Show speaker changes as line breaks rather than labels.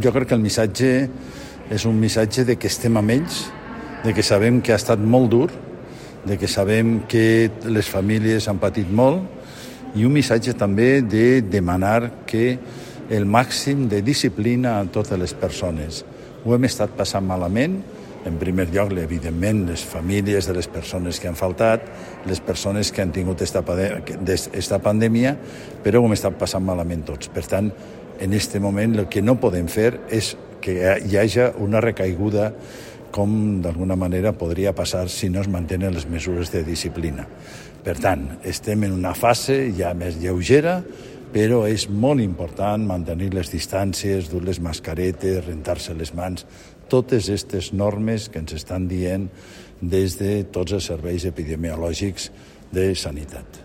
Jo crec que el missatge és un missatge de que estem amb ells, de que sabem que ha estat molt dur, de que sabem que les famílies han patit molt, i un missatge també de demanar que el màxim de disciplina a totes les persones. Ho hem estat passant malament, en primer lloc, evidentment, les famílies de les persones que han faltat, les persones que han tingut esta pandèmia, però ho hem estat passant malament tots. Per tant, en aquest moment el que no podem fer és que hi hagi una recaiguda com d'alguna manera podria passar si no es mantenen les mesures de disciplina. Per tant, estem en una fase ja més lleugera, però és molt important mantenir les distàncies, dur les mascaretes, rentar-se les mans, totes aquestes normes que ens estan dient des de tots els serveis epidemiològics de sanitat.